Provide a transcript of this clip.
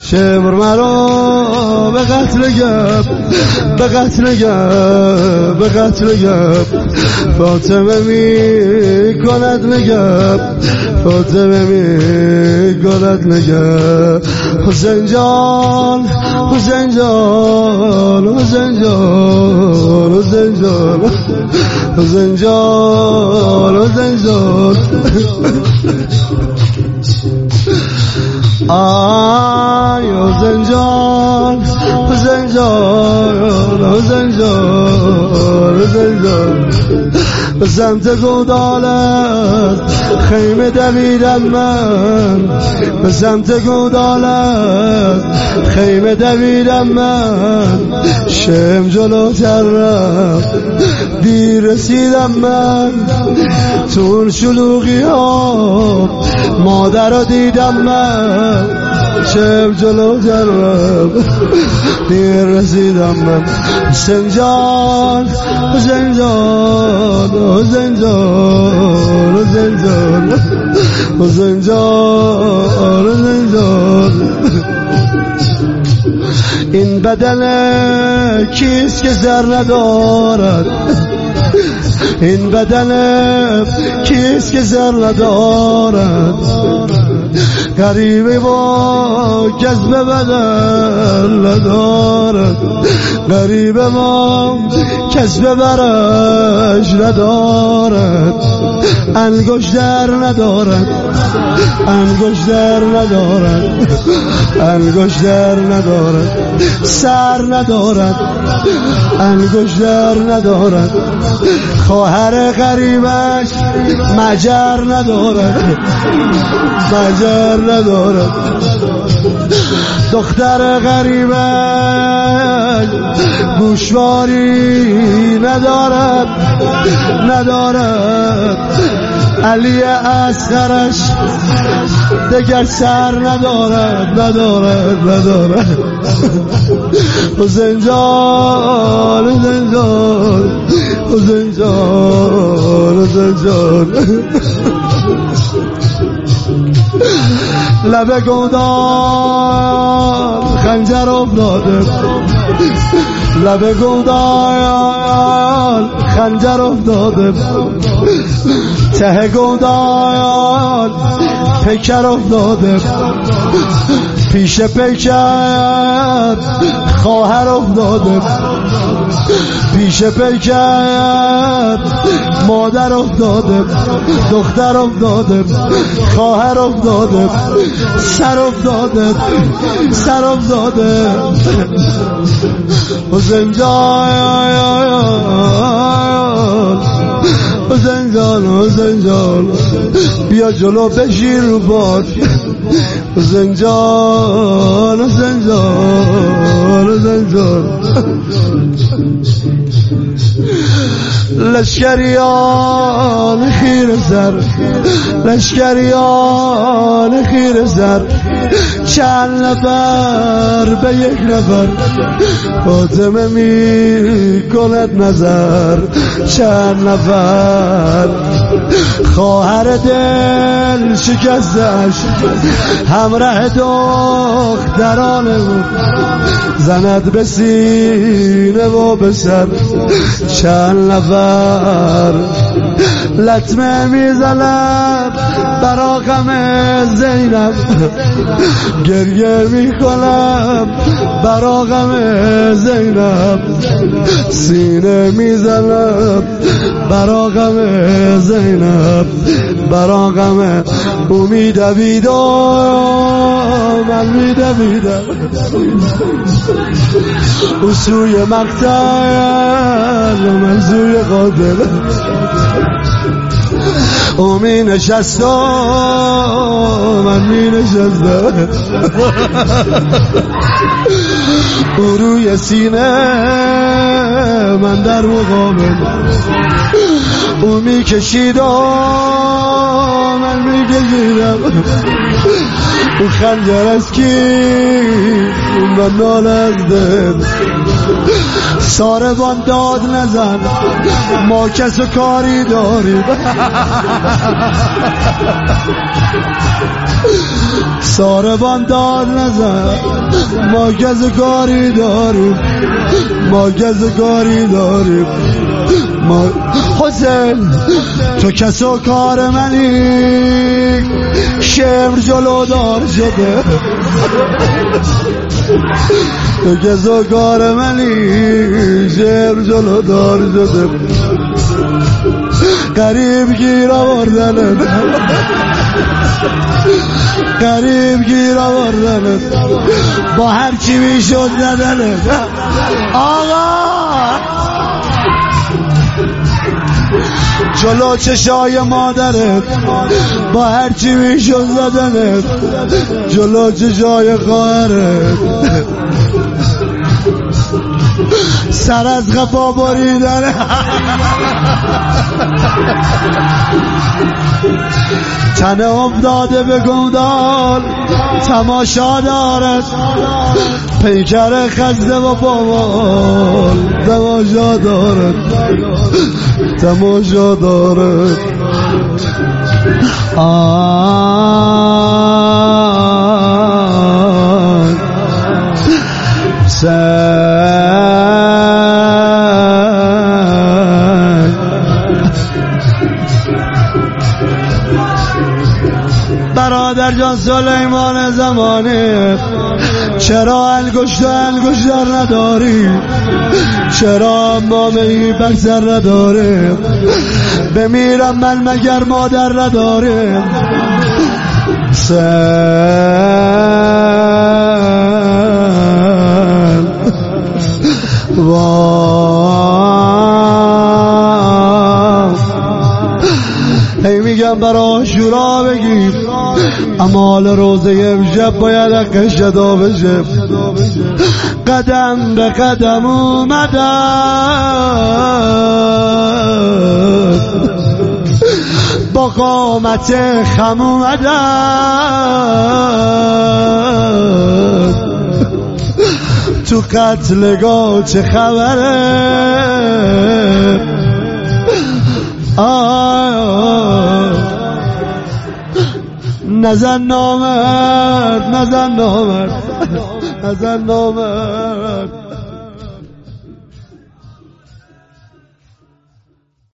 شمر مرا به قتل گب به قتل گب به قتل گب فاطمه می کند نگب فاطمه می کند نگب حسین جان حسین جان حسین جان حسین جان حسین جان حسین جان آی حسین جان حسین جان حسین جان حسین جان به سمت گودالت خیمه دویدم من به سمت گودالت خیمه دویدم من شم جلوتر رفت دیر رسیدم من تو اون شلوغی ها مادر رو دیدم من شم جلوتر رفت دیر رسیدم من حسین جان حسین جان حسین جان حسین جان حسین جان حسین جان این بدن کیست که سر ندارد این بدن کیست که سر ندارد غریبه با کسب بدن ندارد غریبه با کسب برش ندارد انگشتر ندارد انگشتر ندارد انگشتر ندارد سر ندارد انگشتر ندارد خواهر غریبش مجر ندارد مجر ندارد دختر غریبش گوشواری ندارد ندارد علی اصغرش دگر سر ندارد ندارد ندارد حسین جان حسین جان حسین جان حسین جان لب گودال خنجر افتاده لب گودال خنجر افتاده ته گودال پیکر افتاده پیش پیکر خواهر افتاده پیش پیکر مادر افتاده دختر افتاده خواهر افتاده سر افتاده سر افتاده حسین جان حسین جان حسین جان بیا جلو بشیر رو باد حسین جان حسین جان حسین جان لشکریان خیر سر لشکریان خیر سر چند نفر به یک نفر فاطمه می کند نظر چند نفر خواهر دل شکستش همراه دخترانه زند به سینه و به سر چند نفر لطمه میزند برا غم زینب گریه میکنم برا غم زینب سینه میزنم برا غم زینب برا غم او میدویدم من میدویدم او سوی مقتل من سوی قاتل او می نشست و من می نشستم او روی سینه من در مقابل او می کشید و من می کشیدم او خنجر از کی من نال از دل ساربان داد نزن ما کس و کاری داریم ساربان داد نزن ما کس و کاری داریم ما کس و کاری داریم حسین تو کس و کار منی شمر جلودار شده تو کس و کار منی شمر جلودار شده قریب گیر آوردنت قریب گیر آوردنت با هر کی میشد زدنت آقا جلو چشای مادرت با هر چی میشد زدنت جلو چشای خواهرت سر از قفا بریدن تن افتاده به گمدان تماشا دارد پیکر خزده و پامال تماشا دارد تماشا دارد برادر جان سلیمان زمانه چرا انگشت در نداری چرا امامهی بر سر نداره بمیرم من مگر مادر نداره هی میگم برا عاشورا بگیم اعمال روزه امشب باید حقش ادا بشه قدم به قدم اومدن با قامت خم اومدن تو قتلگاه چه خبره نزن نامرد نزن نامرد نزن نامرد